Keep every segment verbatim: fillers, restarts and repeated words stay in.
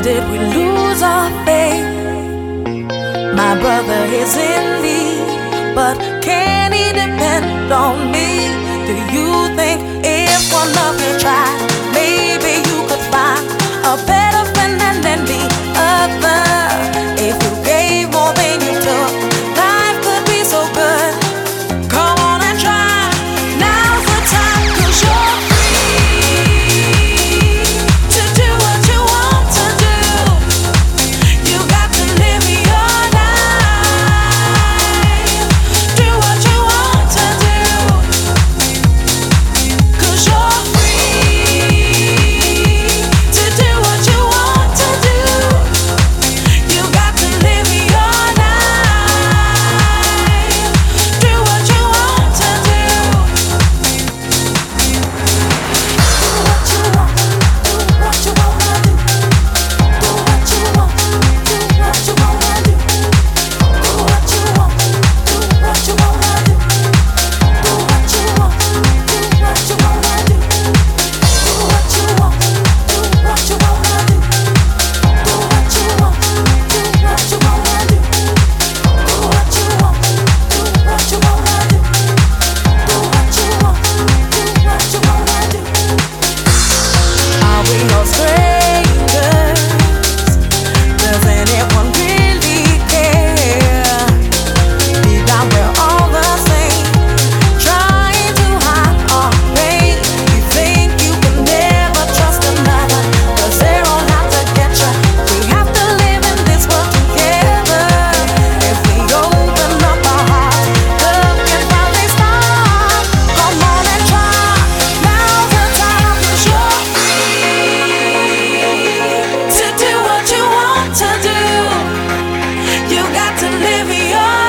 did we lose our faith? My brother is in need, but can he depend on me? Do you think if one of you tried, maybe you could find a better friend than the other? If you gave more than you took, life could be so good. Come on and try. Now's the time, 'cause you're free to do what you want to do. You got to live your life. Do what you want to do. 'Cause you're free to do what you want to do. You got to live your life. Do what you want to do. Do what you want. Do what you wanna do. Do what you want. Do what you wanna do. Do what you want. Do what you wanna do. Do what you want. Do what you wanna do. Do what you want. Do what you wanna do. Do what you want. Do what you wanna do. Do what you want. Do what you wanna do. Do what you want. Do what you wanna do. Are we all strangers? Does anyone really care? Deep down we're all the same, trying to hide our pain. You think you can never trust another, 'cause they're all out to get you. We have to live in this world together. If we open up our hearts, love can finally start. Come on and try. Now's the time, 'cause you're free to do what you want to do. You got to live your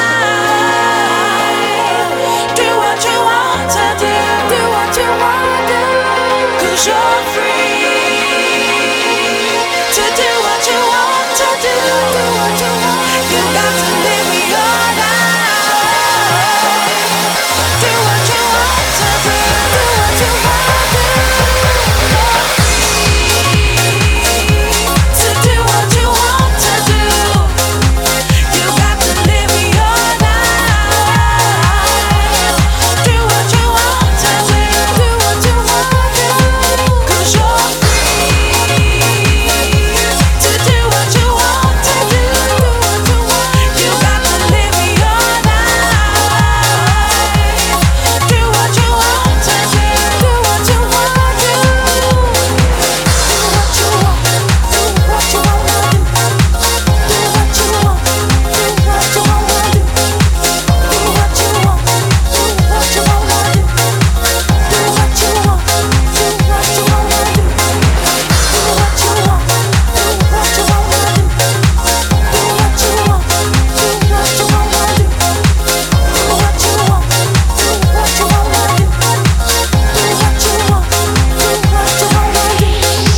life. Do what you want to do. Do what you want to do. 'Cause you're free to do what you want to do. Do what you want. You got to live your life. Do what you want to do. Do what you want to do. You're free to do what you want to do. You got to live your life. Do what you want to do. Do what you want to do. 'Cause you're free to do what you want to do. You got to live your life. Do what you want to do. Do what you want to do. Do what you want. Do what you wanna do. Do what you want. Do what you wanna do. Do what you want. Do what you wanna do. Do what you want. Do what you wanna do. Do what you want. Do what you wanna do. Do what you want. Do what you wanna do. Do what you want. Do what you wanna do. Do what you want. Do what you wanna do.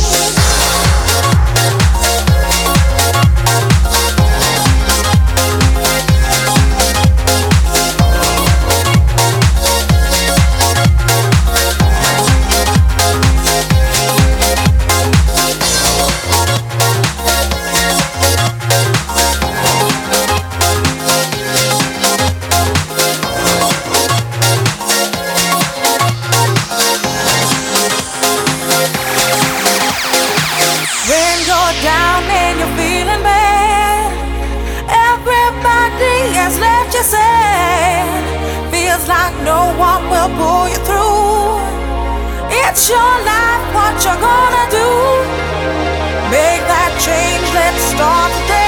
When you're down and you're feeling bad, everybody has left you sad. Feels like no one will pull you through. It's your life, what you're gonna do? Make that change, let's start today.